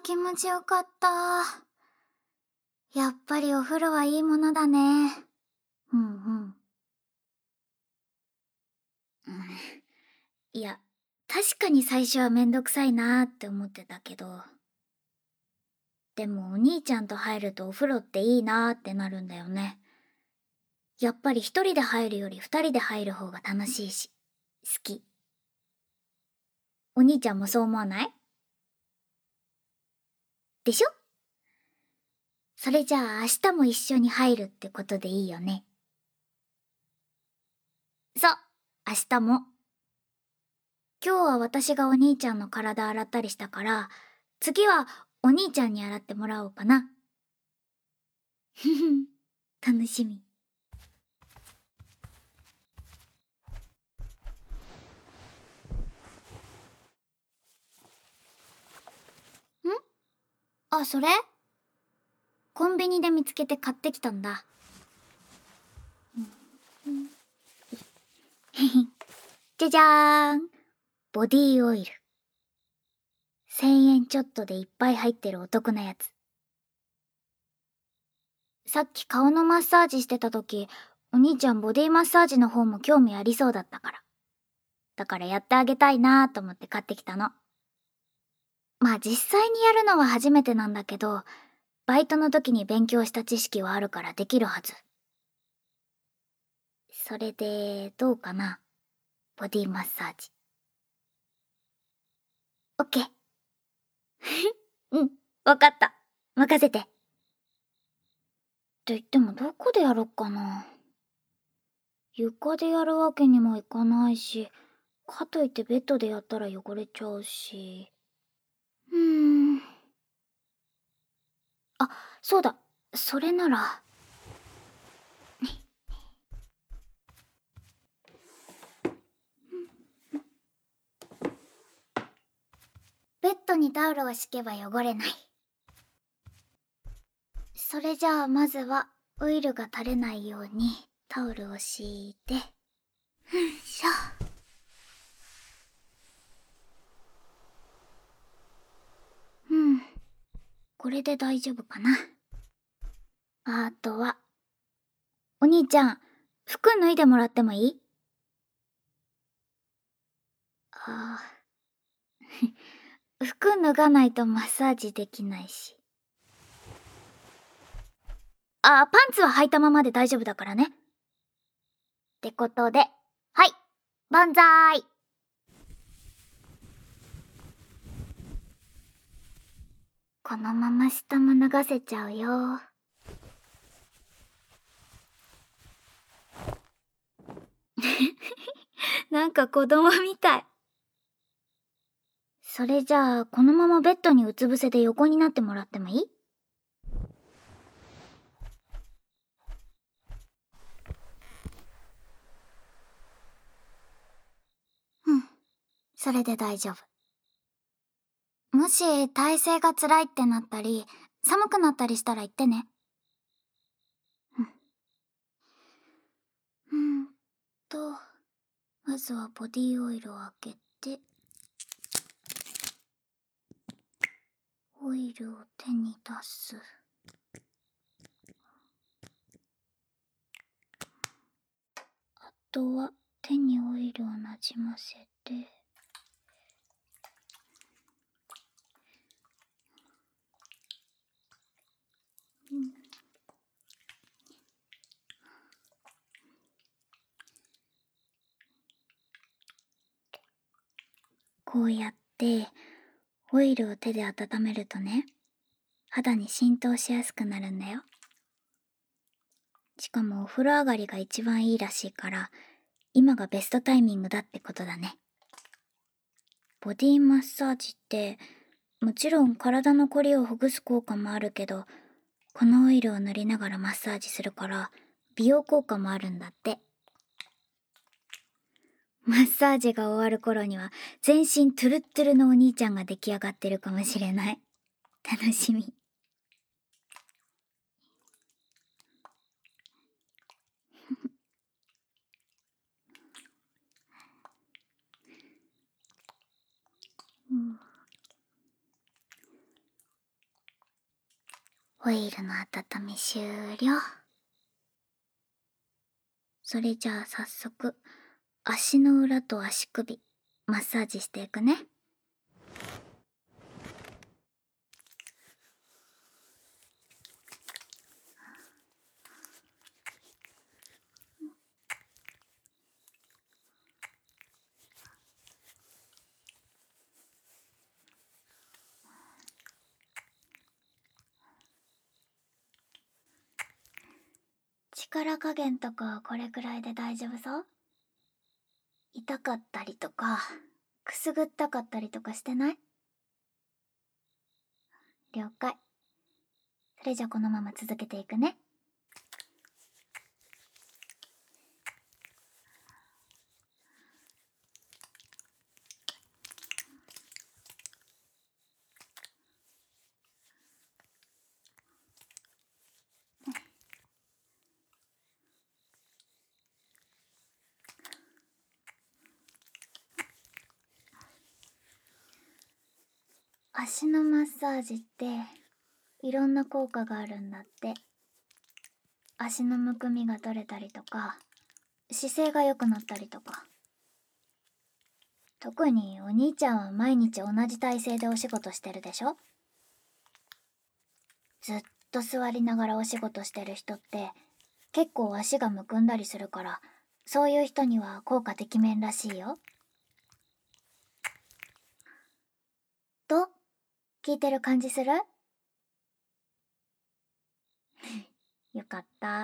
気持ちよかった。やっぱりお風呂はいいものだね。うんうん。いや、確かに最初はめんどくさいなーって思ってたけど、でもお兄ちゃんと入るとお風呂っていいなーってなるんだよね。やっぱり一人で入るより二人で入る方が楽しいし、好き。お兄ちゃんもそう思わない？でしょ？それじゃあ明日も一緒に入るってことでいいよね。そう、明日も。今日は私がお兄ちゃんの体洗ったりしたから、次はお兄ちゃんに洗ってもらおうかな。ふふ、楽しみ。あ、それ？コンビニで見つけて買ってきたんだ。へへ、じゃじゃーん。ボディオイル。1000円ちょっとでいっぱい入ってるお得なやつ。さっき顔のマッサージしてた時、お兄ちゃんボディマッサージの方も興味ありそうだったから。だからやってあげたいなーと思って買ってきたの。まあ実際にやるのは初めてなんだけど、バイトの時に勉強した知識はあるからできるはず。それで、どうかな？ボディマッサージ。オッケー。うん、わかった。任せて。って言ってもどこでやろっかな。床でやるわけにもいかないし、かといってベッドでやったら汚れちゃうし。あ、そうだ。それなら。ベッドにタオルを敷けば汚れない。それじゃあまずはオイルが垂れないようにタオルを敷いて。よいしょ。これで大丈夫かな。あとは、お兄ちゃん、服脱いでもらってもいい？ああ、服脱がないとマッサージできないし。あ、パンツは履いたままで大丈夫だからね。ってことで、はい、万歳。このまま下も脱がせちゃうよ。なんか子供みたい。それじゃあ、このままベッドにうつ伏せで横になってもらってもいい？うん、それで大丈夫。もし体勢が辛いってなったり、寒くなったりしたら言ってね。うん。と、まずはボディオイルを開けて、オイルを手に出す。あとは手にオイルをなじませて、こうやってオイルを手で温めるとね、肌に浸透しやすくなるんだよ。しかもお風呂上がりが一番いいらしいから、今がベストタイミングだってことだね。ボディマッサージって、もちろん体のこりをほぐす効果もあるけど、このオイルを塗りながらマッサージするから、美容効果もあるんだって。マッサージが終わる頃には、全身トゥルットゥルのお兄ちゃんが出来上がってるかもしれない。楽しみ。 オイルの温め終了。それじゃあ早速、足の裏と足首、マッサージしていくね。力加減とかはこれくらいで大丈夫そう？痛かったりとか、くすぐったかったりとかしてない？了解。それじゃこのまま続けていくね。足のマッサージっていろんな効果があるんだって。足のむくみが取れたりとか、姿勢が良くなったりとか。特にお兄ちゃんは毎日同じ体勢でお仕事してるでしょ？ずっと座りながらお仕事してる人って結構足がむくんだりするから、そういう人には効果てきめんらしいよ。と、聞いてる感じする？よかった。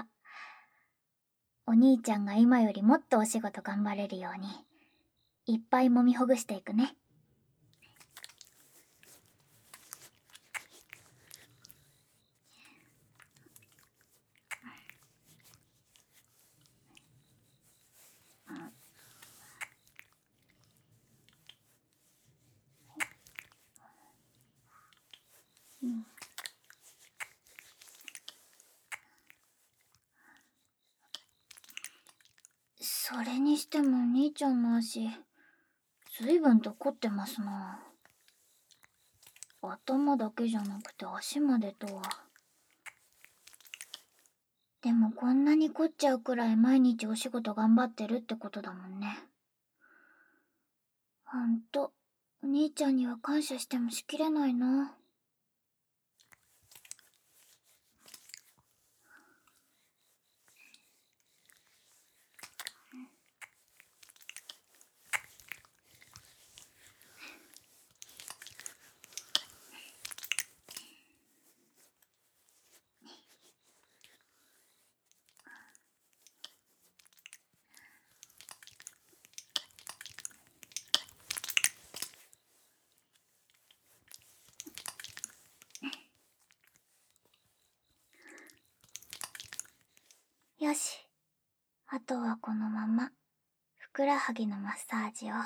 お兄ちゃんが今よりもっとお仕事頑張れるように、いっぱい揉みほぐしていくね。それにしても兄ちゃんの足、ずいぶんと凝ってますな。頭だけじゃなくて足までとは。でもこんなに凝っちゃうくらい毎日お仕事頑張ってるってことだもんね。ほんと、お兄ちゃんには感謝してもしきれないな。よし。あとはこのまま、ふくらはぎのマッサージを。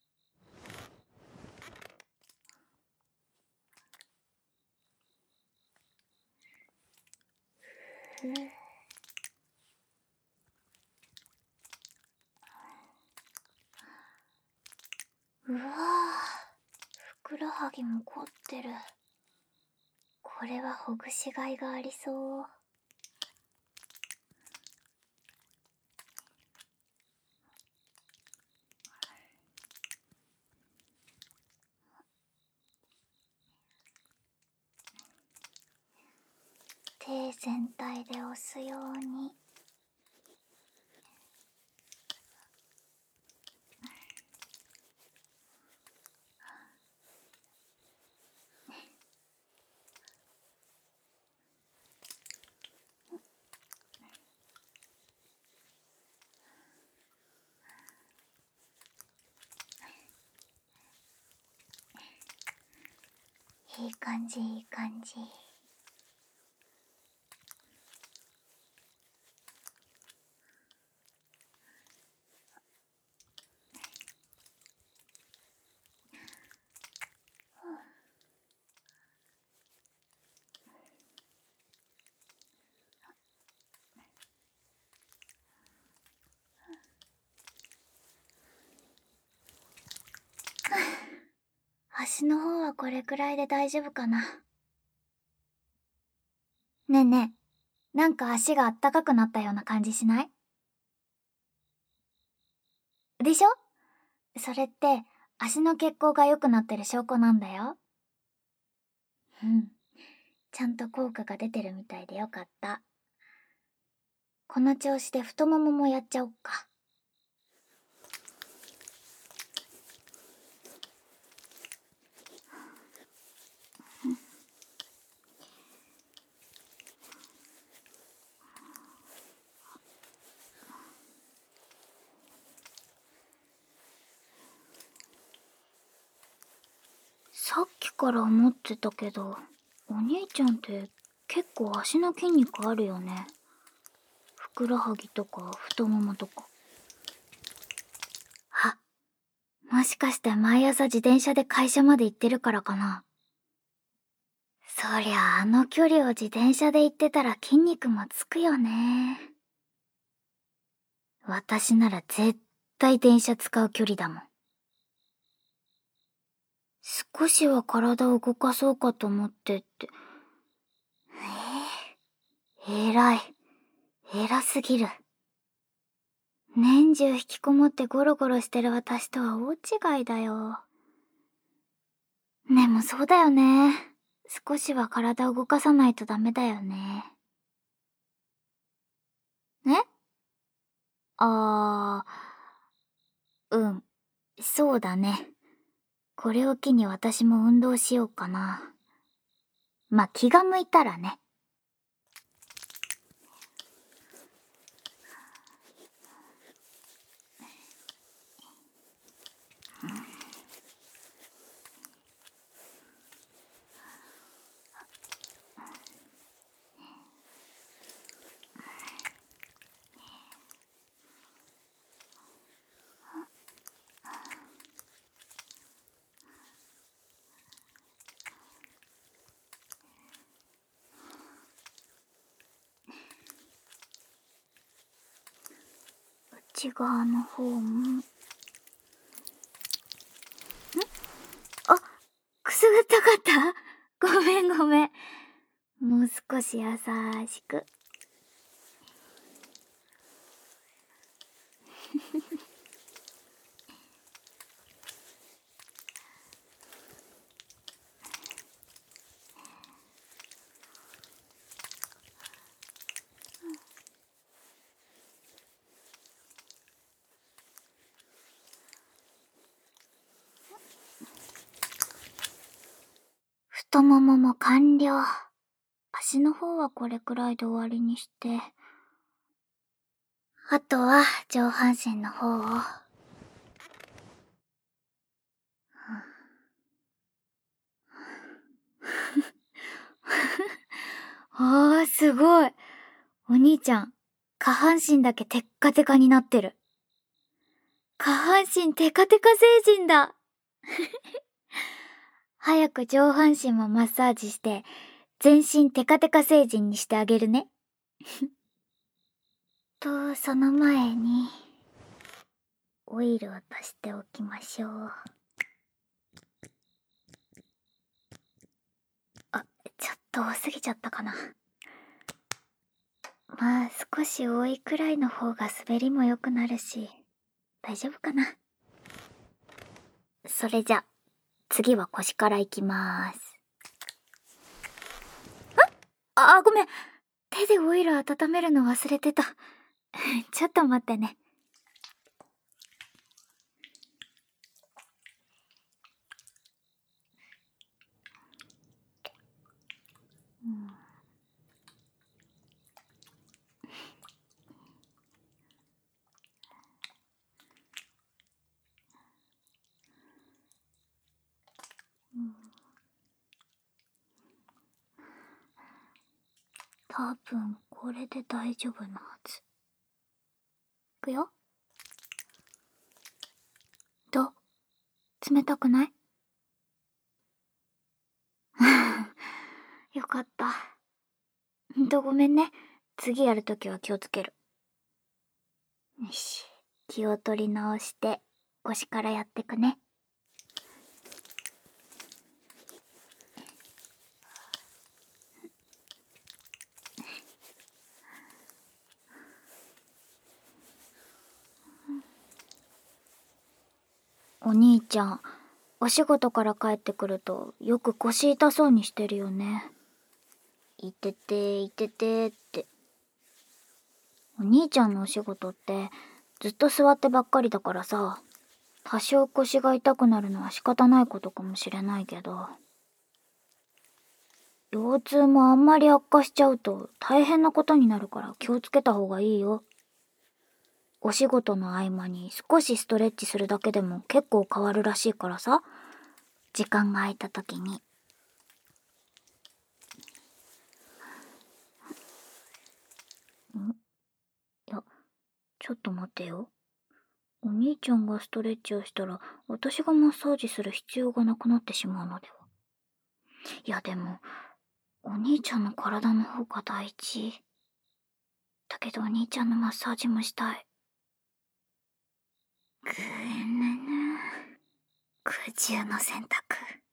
うわぁ、ふくらはぎも凝ってる。これはほぐしがいがありそう。手全体で押すように。いい感じ、いい感じ。足の方はこれくらいで大丈夫かな。 ねえ、なんか足があったかくなったような感じしない？でしょ？それって足の血行が良くなってる証拠なんだよ。うん。ちゃんと効果が出てるみたいでよかった。この調子で太もももやっちゃおっか。さっきから思ってたけど、お兄ちゃんって結構足の筋肉あるよね。ふくらはぎとか太ももとか。あ、もしかして毎朝自転車で会社まで行ってるからかな。そりゃあの距離を自転車で行ってたら筋肉もつくよね。私なら絶対電車使う距離だもん。少しは体を動かそうかと思ってって。偉い。偉すぎる。年中引きこもってゴロゴロしてる私とは大違いだよ。でもそうだよね。少しは体を動かさないとダメだよね。え？あうん。そうだね。これを機に私も運動しようかな。まあ、気が向いたらね。内側の方も。あ、くすぐったかった？ごめんごめん。もう少し優しく。太ももも完了。足の方はこれくらいで終わりにして。あとは上半身の方を。あー、すごい。お兄ちゃん、下半身だけテッカテカになってる。下半身テカテカ成人だ。早く上半身もマッサージして、全身テカテカ成人にしてあげるね。その前に、オイルを足しておきましょう。あ、ちょっと多すぎちゃったかな。まあ、少し多いくらいの方が滑りも良くなるし、大丈夫かな。それじゃ、次は腰からいきまーす。ごめん。手でオイル温めるの忘れてた。ちょっと待ってね。多分これで大丈夫なはず。いくよ。どう？冷たくない？よかった。ごめんね。次やるときは気をつける。よし。気を取り直して、腰からやってくね。 お兄ちゃん、お仕事から帰ってくるとよく腰痛そうにしてるよね。いてていててって。お兄ちゃんのお仕事ってずっと座ってばっかりだからさ、多少腰が痛くなるのは仕方ないことかもしれないけど、腰痛もあんまり悪化しちゃうと大変なことになるから気をつけた方がいいよ。お仕事の合間に少しストレッチするだけでも結構変わるらしいからさ、時間が空いた時に。いや、ちょっと待ってよ。お兄ちゃんがストレッチをしたら私がマッサージする必要がなくなってしまうのでは。いやでも、お兄ちゃんの体の方が大事。だけどお兄ちゃんのマッサージもしたい。ぐーぬぬ。苦渋の選択。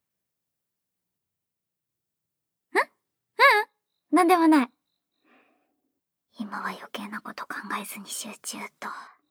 なんでもない。今は余計なこと考えずに集中と。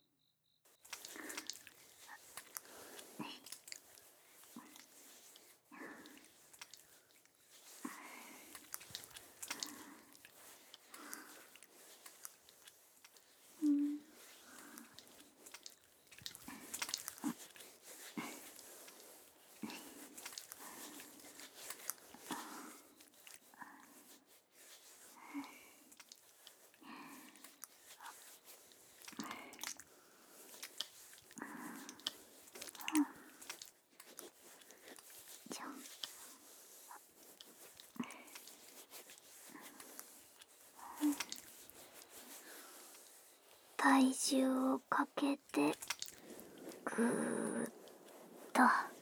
体重をかけてぐーっと。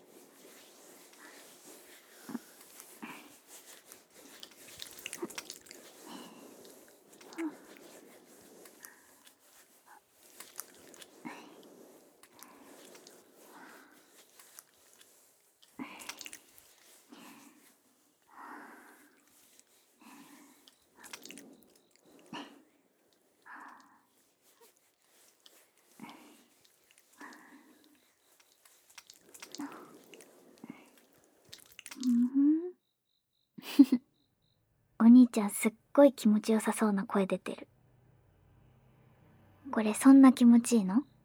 お兄ちゃんすっごい気持ちよさそうな声出てる。これそんな気持ちいいの？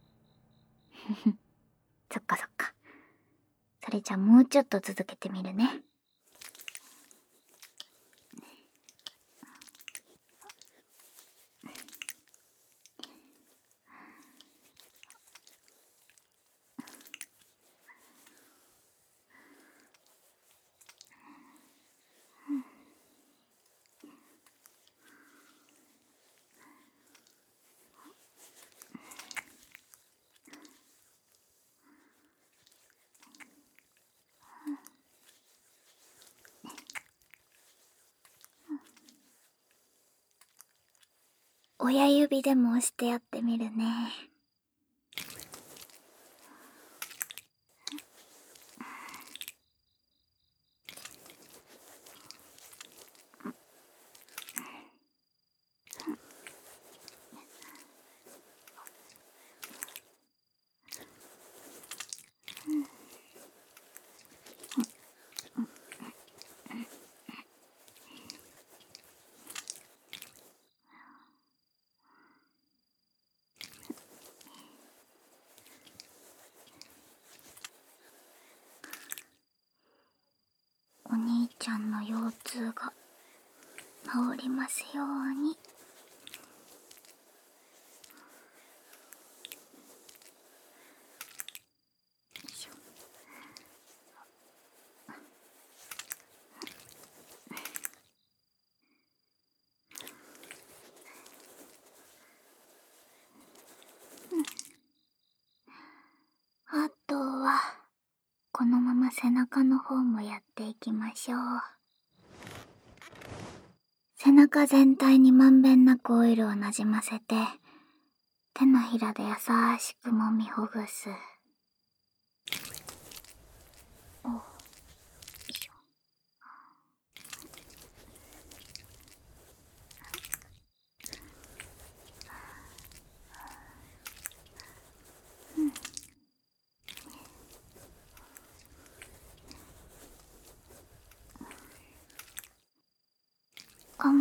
そっかそっか。それじゃもうちょっと続けてみるね。親指でも押してやってみるね。お兄ちゃんの腰痛が治りますように。あとはこのまま背中の方もやっていきましょう。背中全体にまんべんなくオイルをなじませて、手のひらで優しく揉みほぐす。お、よいしょ。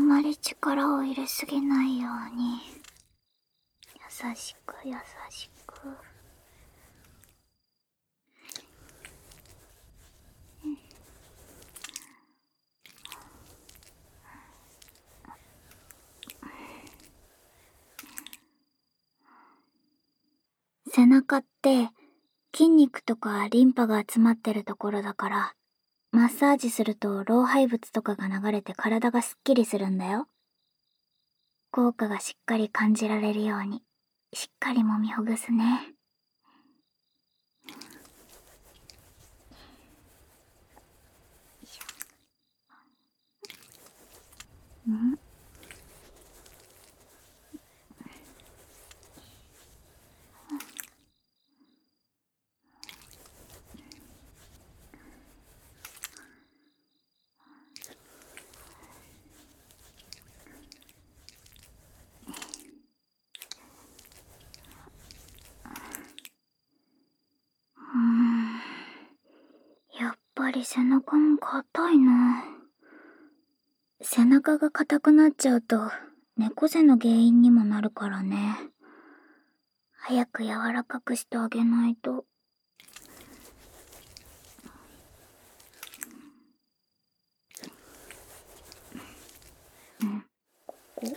まり力を入れすぎないように、優しく優しく。背中って筋肉とかリンパが集まってるところだから、マッサージすると老廃物とかが流れて体がすっきりするんだよ。効果がしっかり感じられるように、しっかり揉みほぐすね。ん？やっぱり背中も硬いな。背中が硬くなっちゃうと猫背の原因にもなるからね。早く柔らかくしてあげないと。ここ。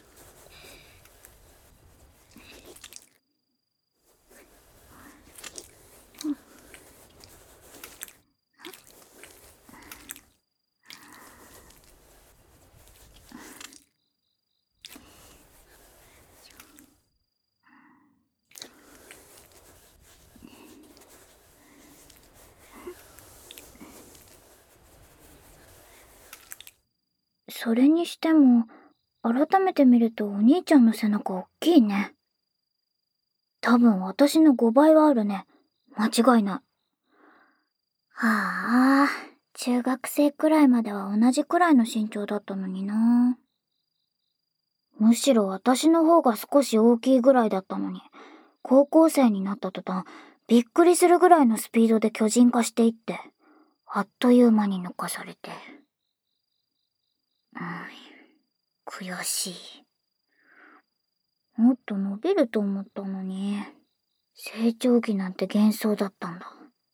それにしても、改めて見るとお兄ちゃんの背中おっきいね。多分私の5倍はあるね。間違いない。はあ、中学生くらいまでは同じくらいの身長だったのにな。むしろ私の方が少し大きいぐらいだったのに、高校生になった途端、びっくりするぐらいのスピードで巨人化していって、あっという間に抜かされて。悔しい。もっと伸びると思ったのに、成長期なんて幻想だったんだ。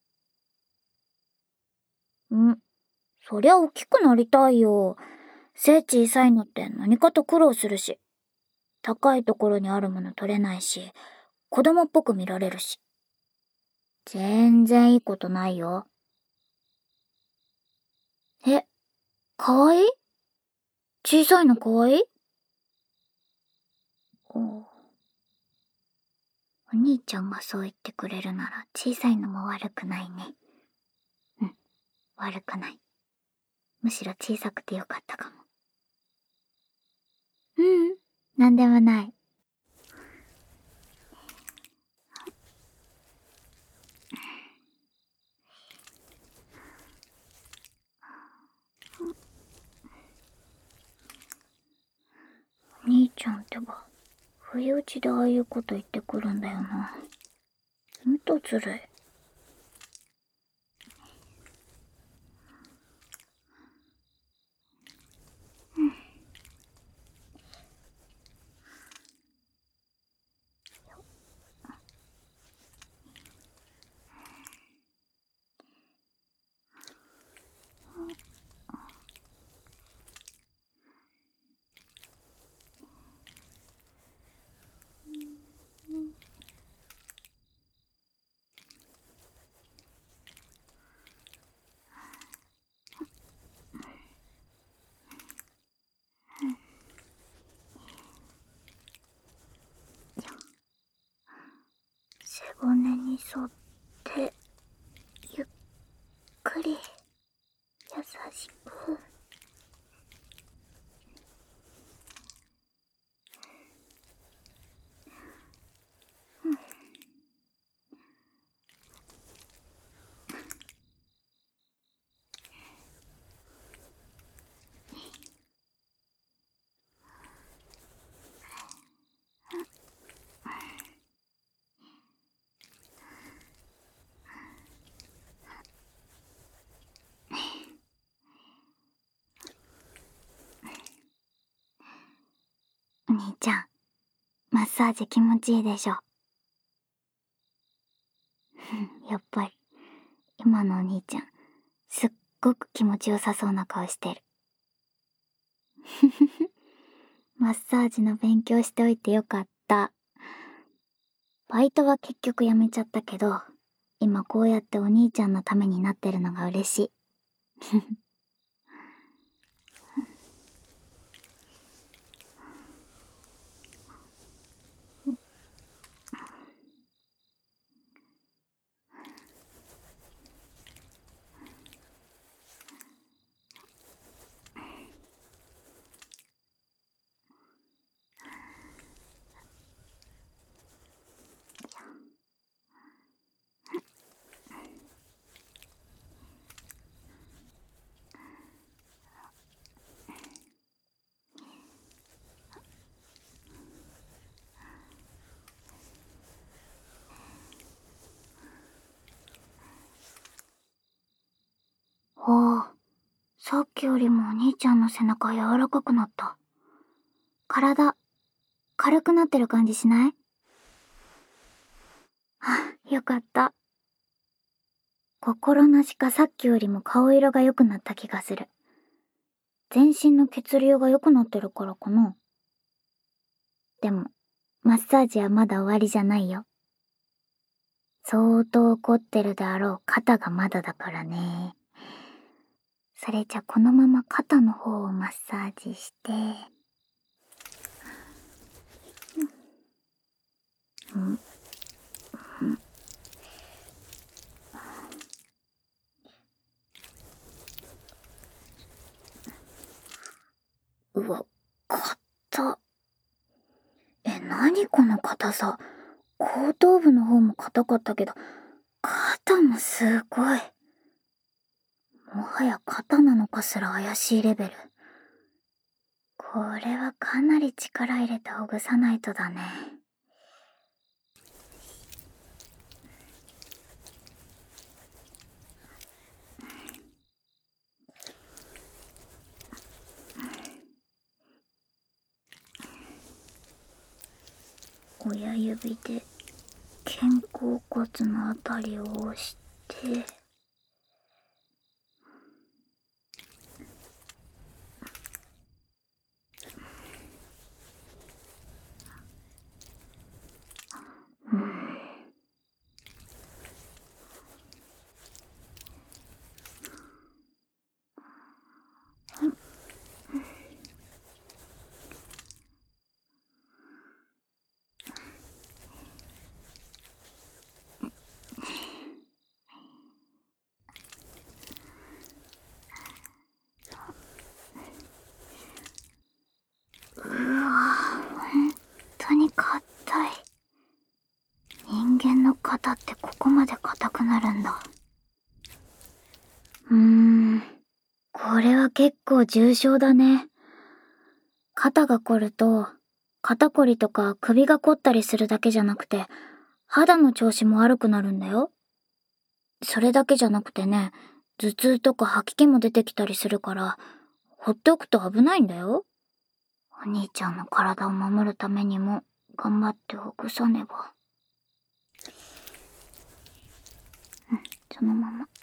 そりゃ大きくなりたいよ。背小さいのって何かと苦労するし、高いところにあるもの取れないし、子供っぽく見られるし。全然いいことないよ。え、かわいい？小さいのかわいい？お兄ちゃんがそう言ってくれるなら小さいのも悪くないね。悪くない。むしろ小さくてよかったかも。なんでもない。兄ちゃんってば、不意打ちでああいうこと言ってくるんだよな。ほんとずるい。背骨に沿ってゆっくり優しく。 兄ちゃん、マッサージ気持ちいいでしょ。やっぱり、今のお兄ちゃん、すっごく気持ちよさそうな顔してる。マッサージの勉強しておいてよかった。バイトは結局やめちゃったけど、今こうやってお兄ちゃんのためになってるのが嬉しい。おー、さっきよりもお兄ちゃんの背中柔らかくなった。体、軽くなってる感じしない？あ、よかった。心なしかさっきよりも顔色が良くなった気がする。全身の血流が良くなってるからかな。でも、マッサージはまだ終わりじゃないよ。相当凝ってるであろう肩がまだだからね。それじゃこのまま肩の方をマッサージして、うわ、硬。何この硬さ。後頭部の方も硬かったけど、肩もすごい。もはや肩なのかすら怪しいレベル。これはかなり力入れてほぐさないとだね。親指で肩甲骨のあたりを押して、本当に硬い。人間の肩ってここまで硬くなるんだ。これは結構重症だね。肩が凝ると、肩こりとか首が凝ったりするだけじゃなくて、肌の調子も悪くなるんだよ。それだけじゃなくてね、頭痛とか吐き気も出てきたりするから、放っておくと危ないんだよ。お兄ちゃんの体を守るためにも、頑張ってほぐさねば。そのまま。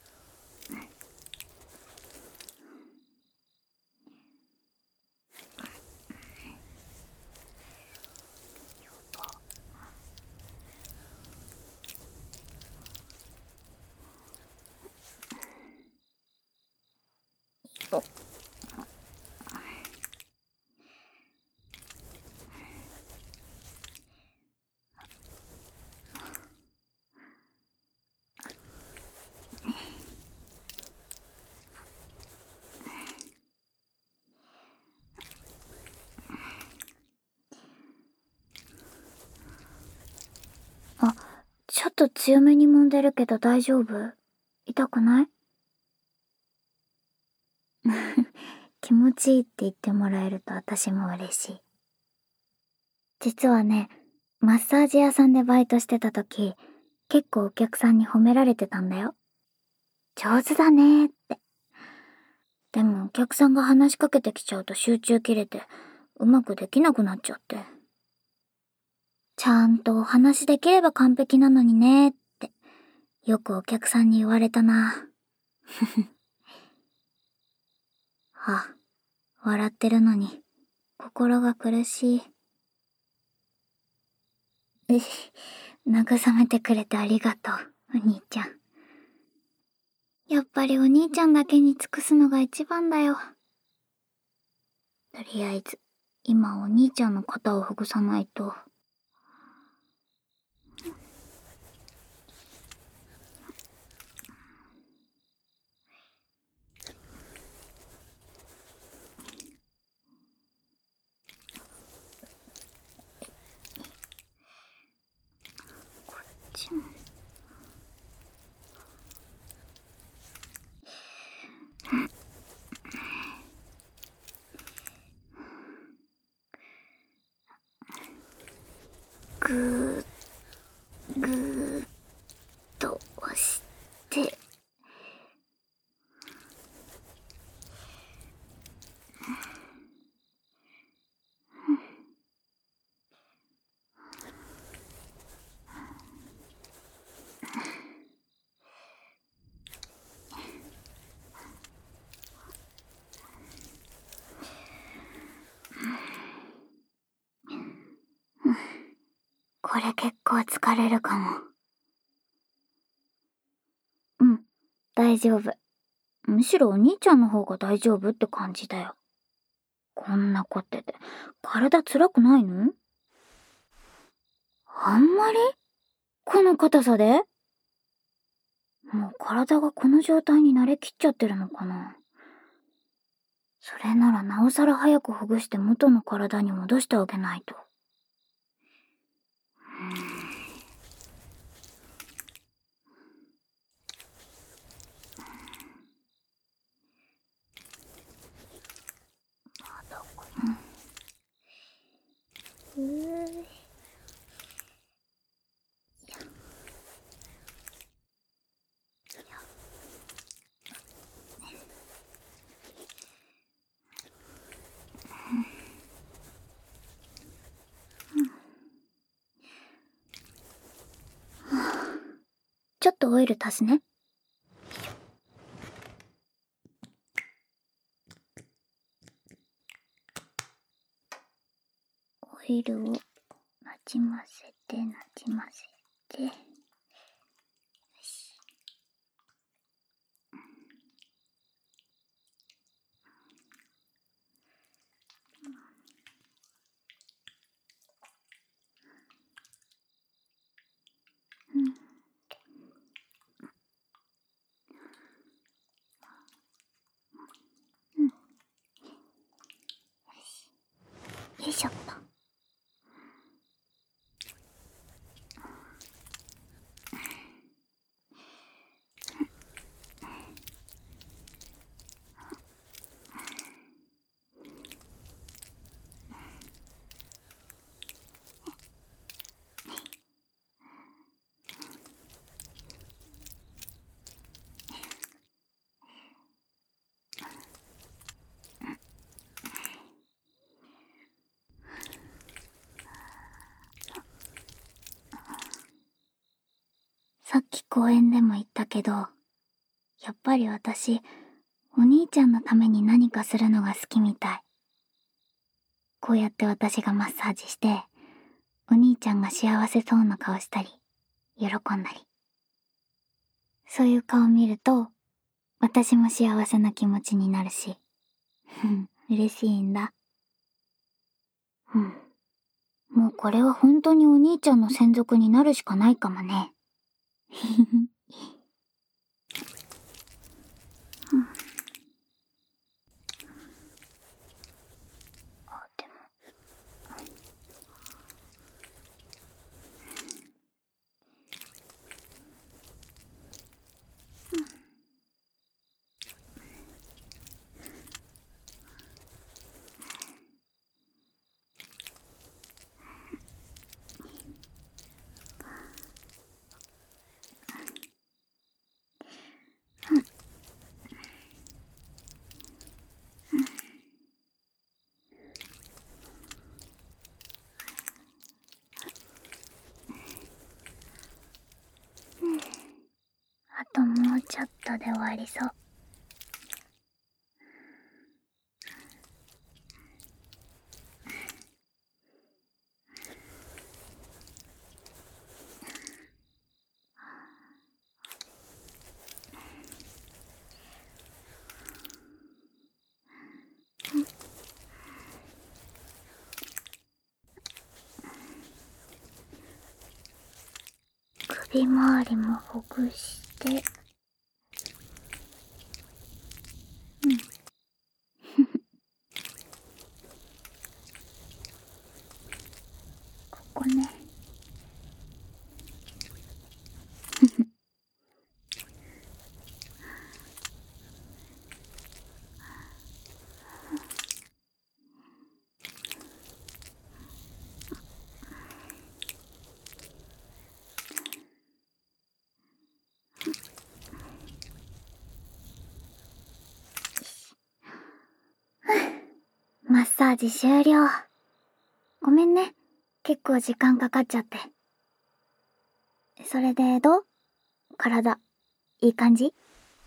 あ、ちょっと強めに揉んでるけど大丈夫？痛くない？気持ちいいって言ってもらえると私も嬉しい。実はね、マッサージ屋さんでバイトしてた時、結構お客さんに褒められてたんだよ。上手だねーって。でもお客さんが話しかけてきちゃうと集中切れて、 うまくできなくなっちゃって。ちゃんとお話できれば完璧なのにねって、よくお客さんに言われたな。あ、笑ってるのに、心が苦しい。慰めてくれてありがとう、お兄ちゃん。やっぱりお兄ちゃんだけに尽くすのが一番だよ。とりあえず、今お兄ちゃんの肩をほぐさないと。こっちも。ぐー、ぐーっと押して。これ結構疲れるかも。うん、大丈夫。むしろお兄ちゃんの方が大丈夫って感じだよ。こんな凝ってて、体辛くないの？あんまり？この硬さで？もう体がこの状態に慣れきっちゃってるのかな。それならなおさら早くほぐして元の体に戻してあげないと。まだかな。ちょっとオイル足すね。オイルをなじませてなじませて。よし。よいしょっと。さっき公園でも言ったけど、やっぱり私、お兄ちゃんのために何かするのが好きみたい。こうやって私がマッサージして、お兄ちゃんが幸せそうな顔したり、喜んだり。そういう顔見ると、私も幸せな気持ちになるし、嬉しいんだ。もうこれは本当にお兄ちゃんの専属になるしかないかもね。あ、でも。 ともうちょっとで終わりそう。首周りもほぐして、ここね。マッサージ終了。ごめんね。結構時間かかっちゃって。それでどう？体、いい感じ？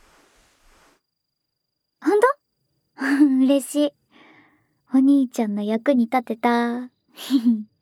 ほんと？嬉しい。お兄ちゃんの役に立てた。